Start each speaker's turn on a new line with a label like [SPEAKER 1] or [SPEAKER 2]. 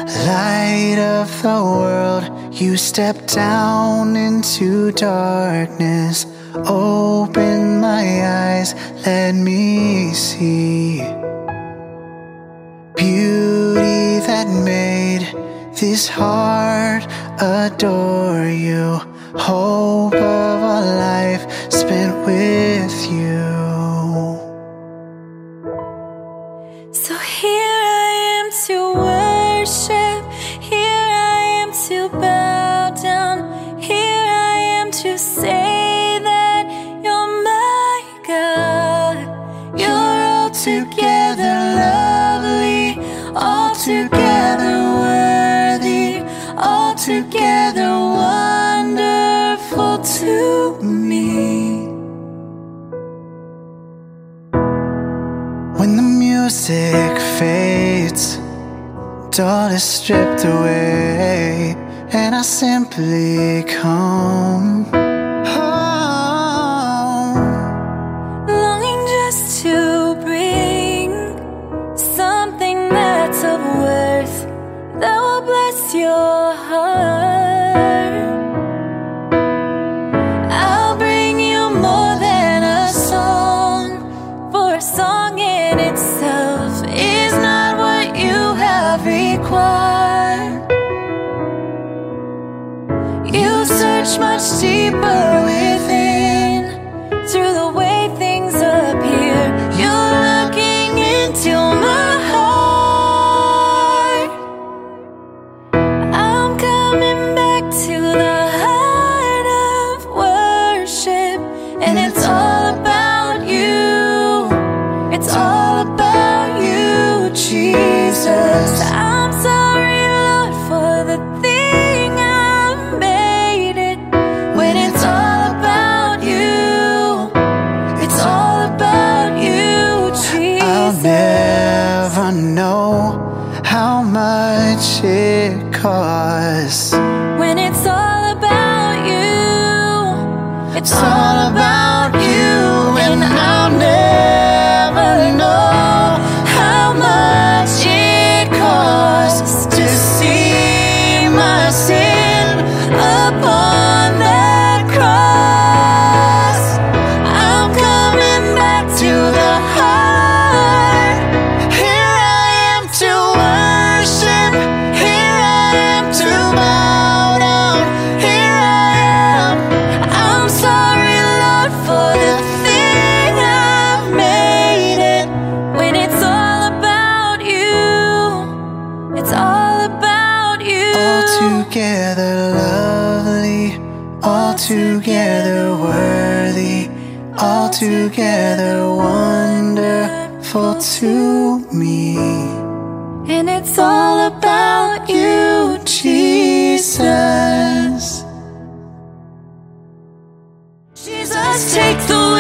[SPEAKER 1] Light of the world, you step down into darkness. Open my eyes, let me see beauty that made this heart adore you. Hope of a life spent with you.
[SPEAKER 2] So here I am to worship, here I am to bow down, here I am to say that you're my God. You're altogether lovely, altogether worthy, altogether wonderful to me.
[SPEAKER 1] When the music fades, all is stripped away, and I simply come home,
[SPEAKER 2] longing just to bring something that's of worth that will bless your heart. I'll bring you more than a song, for a song in itself is not what you have required. You search much deeper within, through the way things appear. You're looking into my heart. I'm coming back to the heart of worship, and it's all about you. It's all about you, Jesus. I'm sorry, Lord, for the thing I made it. When it's all about you, it's all about you, Jesus.
[SPEAKER 1] I'll never know how much it costs.
[SPEAKER 2] When it's all about you, it's
[SPEAKER 1] all about you, and I'll never know how much it costs to see my sin upon that cross. I'm coming back to the heart. Here I am to worship, here I am to bow down, here I am. I'm sorry, Lord, for the thing I've made it. When it's all about you, it's all about you. Altogether lovely, altogether worthy, altogether wonderful to me. And it's all about you, Jesus.
[SPEAKER 2] Jesus, take the